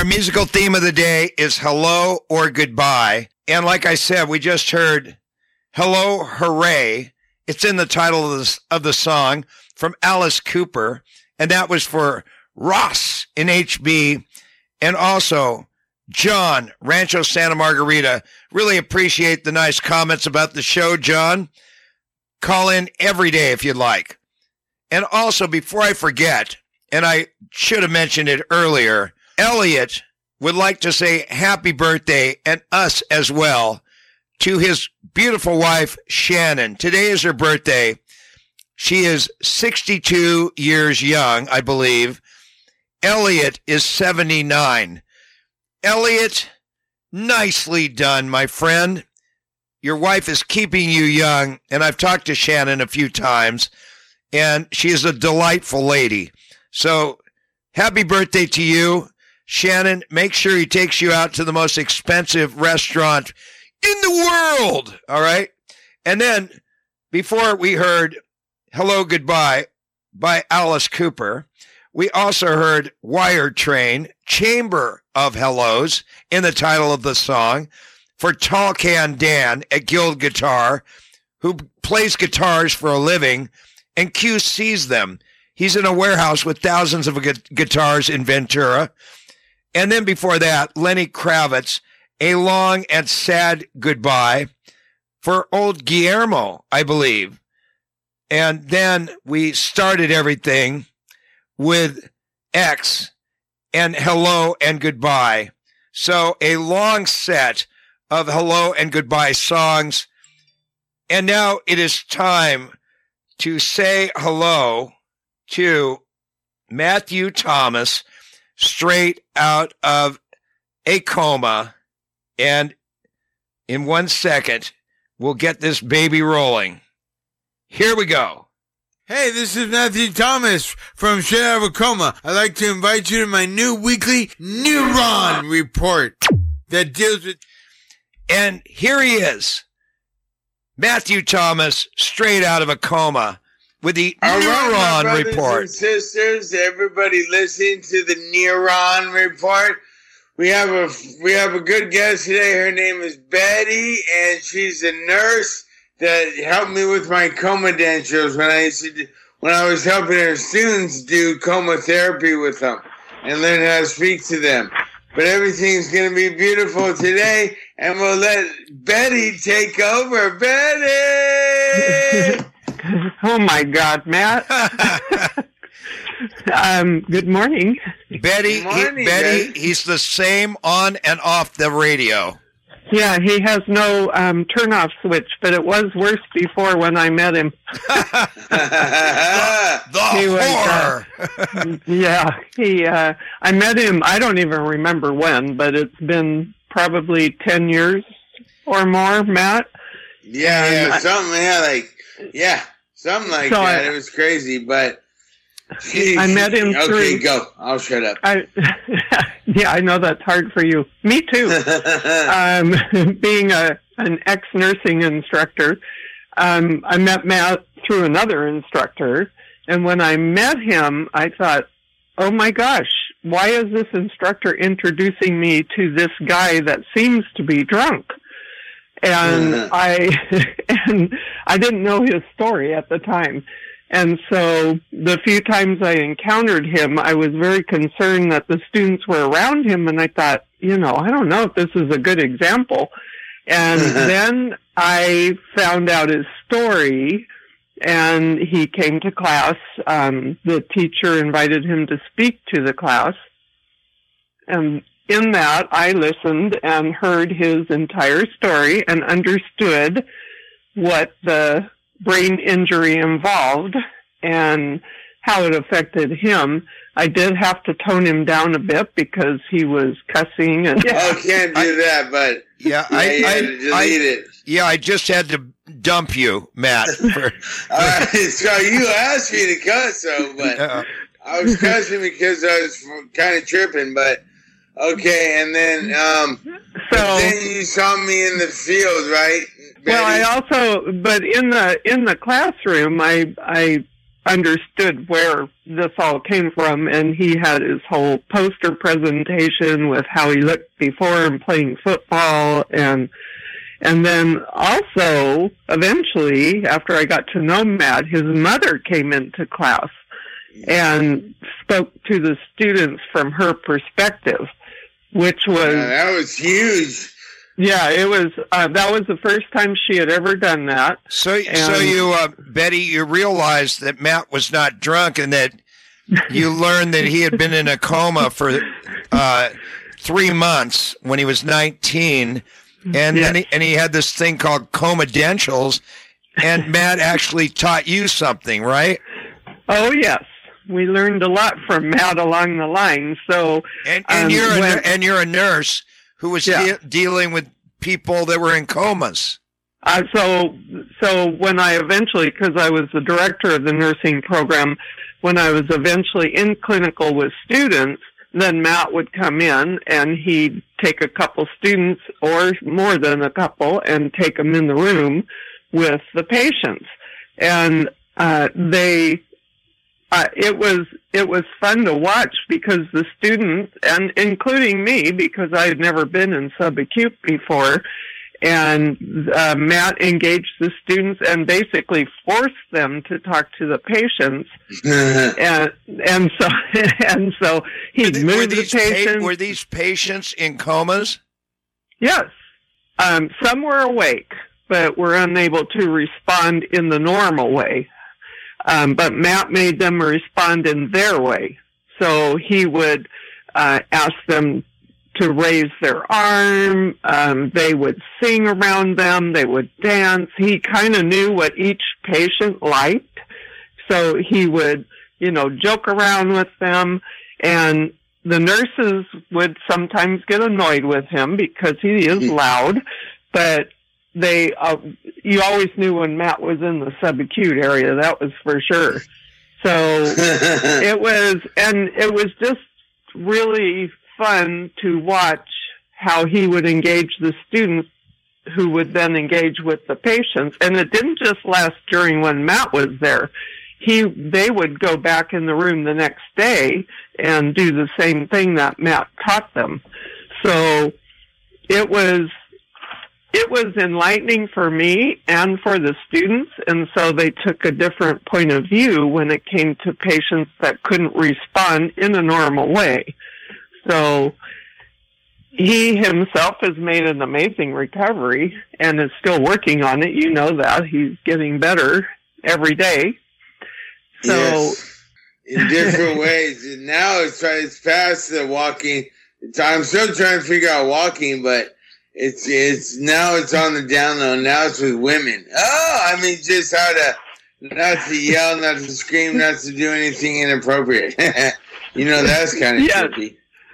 musical theme of the day is Hello or Goodbye. And like I said, we just heard Hello, Hooray. It's in the title of the song from Alice Cooper. And that was for Ross in HB and also John, Rancho Santa Margarita. Really appreciate the nice comments about the show, John. Call in every day if you'd like. And also, before I forget, and I should have mentioned it earlier, Elliot would like to say happy birthday, and us as well, to his beautiful wife, Shannon. Today is her birthday. She is 62 years young, I believe. Elliot is 79. Elliot, nicely done, my friend. Your wife is keeping you young, and I've talked to Shannon a few times, and she is a delightful lady. So, happy birthday to you. Shannon, make sure he takes you out to the most expensive restaurant in the world, all right? And then, before we heard Hello, Goodbye by Alice Cooper, we also heard Wired Train, Chamber of Hellos, in the title of the song, for Tall Can Dan at Guild Guitar, who plays guitars for a living, and Q sees them. He's in a warehouse with thousands of guitars in Ventura. And then before that, Lenny Kravitz, A Long and Sad Goodbye for old Guillermo, I believe. And then we started everything with X and Hello and Goodbye. So a long set of Hello and Goodbye songs. And now it is time to say hello to Matthew Thomas, straight out of a coma. And in 1 second, we'll get this baby rolling. Here we go. Hey, this is Matthew Thomas from Straight Out of a Coma. I'd like to invite you to my new weekly Neuron Report that deals with... And here he is, Matthew Thomas, straight out of a coma, with the Neuron Report. And sisters, everybody listening to the Neuron Report. We have a good guest today. Her name is Betty, and she's a nurse that helped me with my coma dentures when I was helping her students do coma therapy with them and learn how to speak to them. But everything's going to be beautiful today, and we'll let Betty take over. Betty! Oh, my God, Matt. Good morning. Betty, Betty, he's the same on and off the radio. Yeah, he has no turn-off switch, but it was worse before when I met him. Horror! I met him, I don't even remember when, but it's been probably 10 years or more, Matt. Something like that. It was crazy, but... I met him through... Okay, go. I'll shut up. Yeah, I know that's hard for you. Me too. Being an ex-nursing instructor, I met Matt through another instructor, and when I met him, I thought, oh my gosh, why is this instructor introducing me to this guy that seems to be drunk? And I didn't know his story at the time. And so the few times I encountered him, I was very concerned that the students were around him, and I thought, I don't know if this is a good example. And then I found out his story, and he came to class. The teacher invited him to speak to the class. And in that, I listened and heard his entire story and understood what the brain injury involved and how it affected him. I did have to tone him down a bit because he was cussing and can't do that, but I delete it. Yeah, I just had to dump you, Matt. So you asked me to cuss, but I was cussing because I was kind of tripping, but okay, and then then you saw me in the field, right? Well, but in the classroom, I understood where this all came from, and he had his whole poster presentation with how he looked before and playing football, and then also eventually, after I got to know Matt, his mother came into class and spoke to the students from her perspective, which was that was huge. Yeah, it was. That was the first time she had ever done that. So you, Betty, you realized that Matt was not drunk, and that you learned that he had been in a coma for 3 months when he was 19, and Yes. then he had this thing called comadentials, and Matt actually taught you something, right? Oh yes, we learned a lot from Matt along the line. So And you're a nurse who was dealing with people that were in comas. So when I eventually, because I was the director of the nursing program, when I was eventually in clinical with students, then Matt would come in and he'd take a couple students or more than a couple and take them in the room with the patients. And it was fun to watch because the students, and including me, because I had never been in subacute before, and Matt engaged the students and basically forced them to talk to the patients, and so he moved the patients. Were these patients in comas? Yes, some were awake, but were unable to respond in the normal way. But Matt made them respond in their way. So he would ask them to raise their arm. They would sing around them. They would dance. He kind of knew what each patient liked. So he would, joke around with them. And the nurses would sometimes get annoyed with him because he is loud. But you always knew when Matt was in the subacute area, that was for sure. So it was just really fun to watch how he would engage the students who would then engage with the patients. And it didn't just last during when Matt was there. They would go back in the room the next day and do the same thing that Matt taught them. So it was enlightening for me and for the students, and so they took a different point of view when it came to patients that couldn't respond in a normal way. So he himself has made an amazing recovery and is still working on it. You know that. He's getting better every day. So yes, in different ways. And now it's past the walking. I'm still trying to figure out walking, but it's now it's on the down low. Now it's with women. Just how to not to yell, not to scream, not to do anything inappropriate. That's kind of tricky.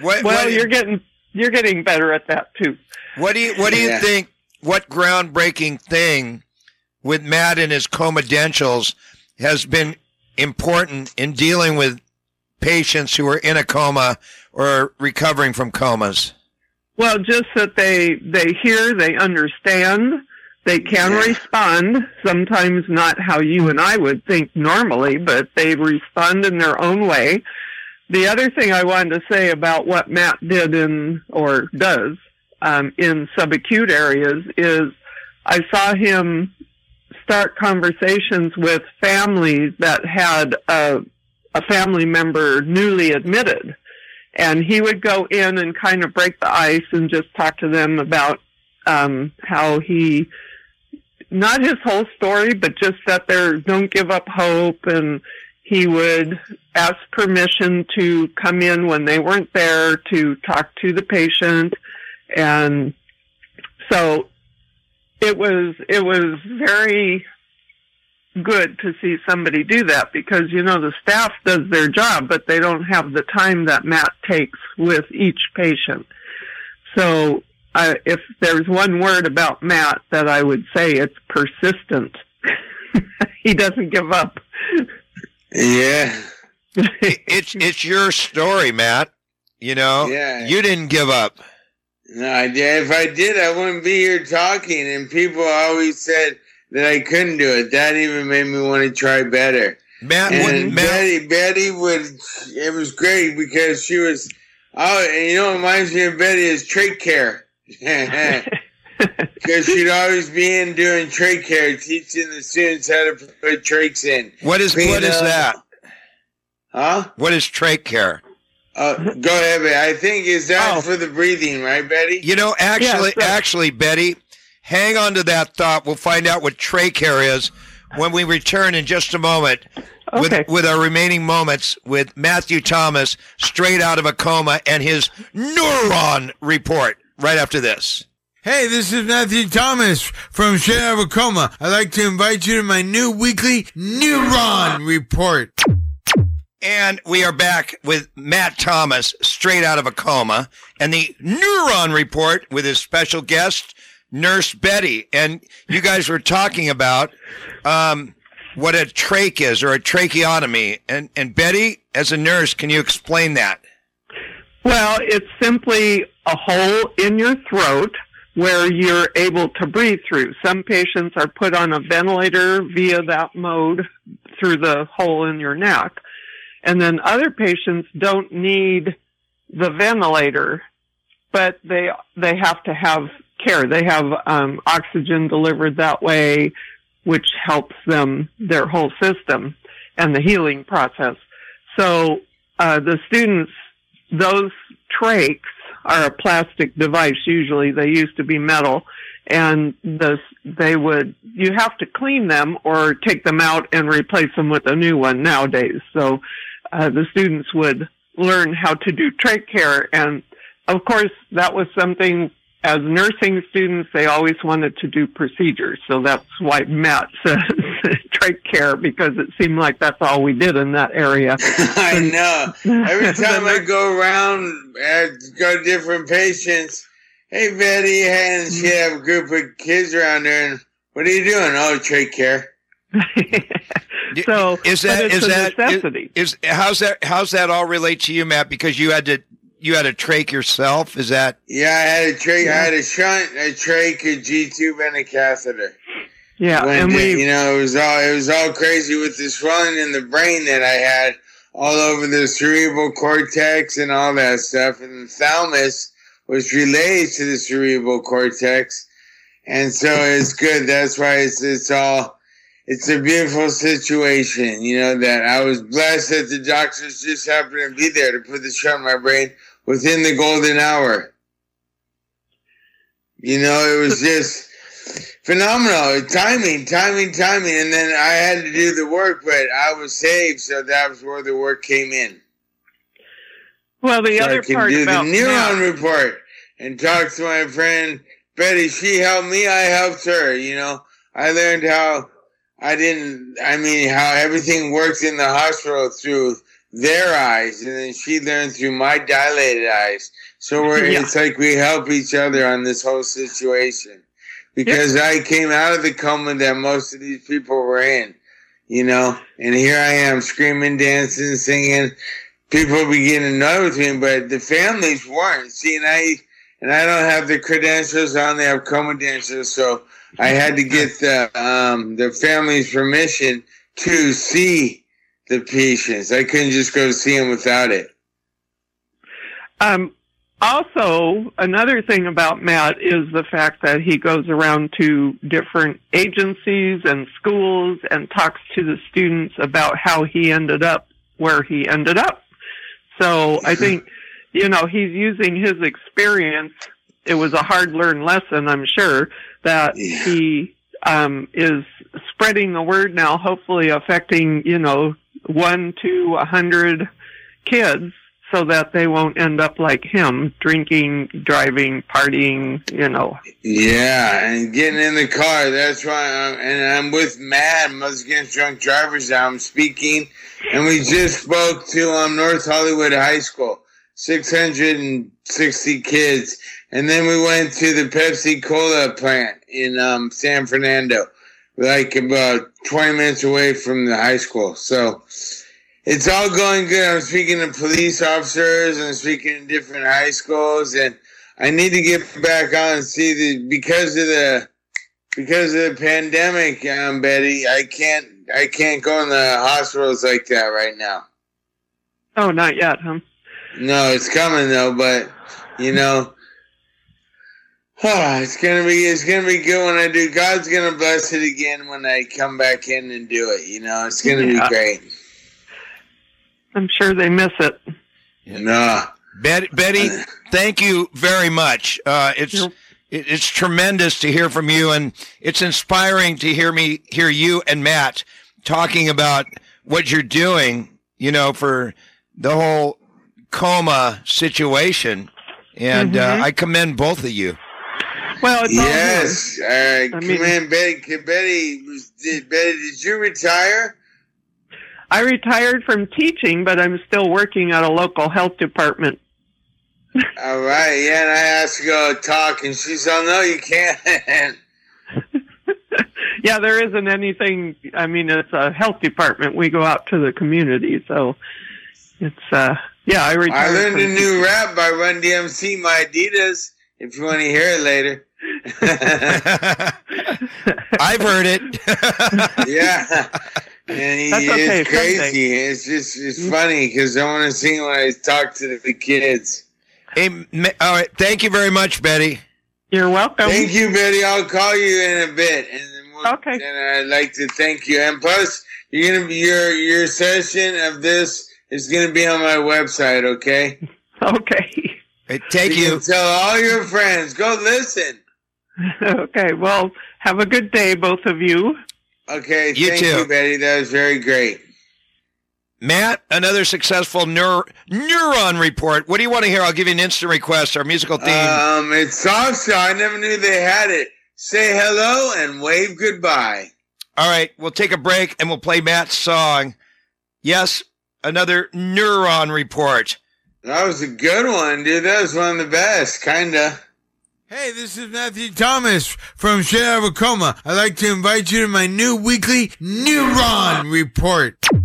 You're getting better at that too. What do you think? What groundbreaking thing with Matt and his comadentials has been important in dealing with patients who are in a coma or recovering from comas? Well, just that they hear, they understand, they can respond, sometimes not how you and I would think normally, but they respond in their own way. The other thing I wanted to say about what Matt did does in subacute areas is I saw him start conversations with families that had a family member newly admitted. And he would go in and kind of break the ice and just talk to them about how he, not his whole story, but just that don't give up hope. And he would ask permission to come in when they weren't there to talk to the patient. And so it was very good to see somebody do that because, the staff does their job, but they don't have the time that Matt takes with each patient. So if there's one word about Matt that I would say, it's persistent. He doesn't give up. Yeah. It's your story, Matt. Yeah. You didn't give up. No, I did. If I did, I wouldn't be here talking. And people always said that I couldn't do it. That even made me want to try better. And Betty it was great because she was, and you know what reminds me of Betty is trach care. Because she'd always be in doing trach care, teaching the students how to put trachs in. What is that? Huh? What is trach care? Go ahead, Betty. I think is that for the breathing, right, Betty? You know, actually, Betty, hang on to that thought. We'll find out what trach care is when we return in just a moment. Okay. With our remaining moments with Matthew Thomas, straight out of a coma, and his neuron report right after this. Hey, this is Matthew Thomas from Straight Out of a Coma. I'd like to invite you to my new weekly Neuron Report. And we are back with Matt Thomas, straight out of a coma, and the Neuron Report with his special guest, Nurse Betty. And you guys were talking about what a trach is, or a tracheotomy. And Betty, as a nurse, can you explain that? Well, it's simply a hole in your throat where you're able to breathe through. Some patients are put on a ventilator via that mode through the hole in your neck. And then other patients don't need the ventilator, but they have to have care. They have oxygen delivered that way, which helps their whole system and the healing process. So the students, those trachs are a plastic device. Usually they used to be metal, and you have to clean them or take them out and replace them with a new one nowadays. So the students would learn how to do trach care, and of course that was something, as nursing students, they always wanted to do procedures. So that's why Matt says trach care, because it seemed like that's all we did in that area. I know. Every time I go around and go to different patients, hey, Betty, and she have a group of kids around there, and what are you doing? Oh, trach care. So is that a necessity? How's that all relate to you, Matt? Because you had a trach yourself. Is that? Yeah, I had a trach. Yeah. I had a shunt, a trach, a G-tube, and a catheter. Yeah, and it was all crazy with the swelling in the brain that I had all over the cerebral cortex and all that stuff, and the thalamus was relayed to the cerebral cortex, and so it's good. That's why it's a beautiful situation, that I was blessed that the doctors just happened to be there to put the shunt in my brain within the golden hour. It was just phenomenal. Timing. And then I had to do the work, but I was saved, so that was where the work came in. Well, the other part about the Neuron Report and talk to my friend Betty. She helped me, I helped her, I learned how everything works in the hospital through their eyes, and then she learned through my dilated eyes. So it's like we help each other on this whole situation. Because I came out of the coma that most of these people were in, and here I am screaming, dancing, singing. People beginning to know with me, but the families weren't. See, and I don't have the credentials on there of coma dancers, so I had to get the family's permission to see the patients. I couldn't just go see them without it. Also, another thing about Matt is the fact that he goes around to different agencies and schools and talks to the students about how he ended up where he ended up. So I think, he's using his experience. It was a hard-learned lesson, I'm sure, that he is spreading the word now, hopefully affecting, 1 to 100 kids, so that they won't end up like him, drinking, driving, partying, Yeah, and getting in the car. That's why I'm with Matt, Mothers Against Drunk Drivers now. I'm speaking, and we just spoke to North Hollywood High School, 660 kids. And then we went to the Pepsi Cola plant in San Fernando, like about 20 minutes away from the high school. So it's all going good. I'm speaking to police officers and speaking to different high schools, and I need to get back on and see because of the pandemic, Betty, I can't can't go in the hospitals like that right now. Oh, not yet, huh? No, it's coming though, but you know, it's gonna be good when I do. God's gonna bless it again when I come back in and do it. You know, it's gonna be great. I'm sure they miss it. No, Betty, thank you very much. It's tremendous to hear from you, and it's inspiring to hear you and Matt talking about what you're doing, you know, for the whole coma situation. And I commend both of you. Well, it's yes. Commend Betty. Betty, did you retire? I retired from teaching, but I'm still working at a local health department. All right, yeah, and I asked to go talk, and she said, no, you can't. Yeah, there isn't anything. I mean, it's a health department. We go out to the community, so it's, I retired. I learned a new rap by Run DMC, My Adidas, if you want to hear it later. I've heard it. Yeah. And it's crazy. It's funny because I want to sing when I talk to the kids. Hey, all right. Thank you very much, Betty. You're welcome. Thank you, Betty. I'll call you in a bit, and then okay. And I'd like to thank you. And plus, you're gonna be your session of this is gonna be on my website. Okay. Okay. Hey, thank you. Can tell all your friends. Go listen. Okay. Well, have a good day, both of you. Okay. You thank too. you, Betty. That was very great. Matt, another successful neuron report. What do you want to hear? I'll give you an instant request. Our musical theme. It's Soft Cell. I never knew they had it. Say hello and wave goodbye. All right, we'll take a break and we'll play Matt's song. Yes, another neuron report. That was a good one, dude. That was one of the best, kinda. Hey, this is Matthew Thomas from Straight Out of a Coma. I'd like to invite you to my new weekly Neuron Report.